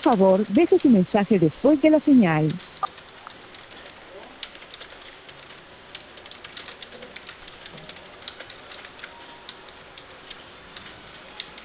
favor, deje su mensaje después de la señal.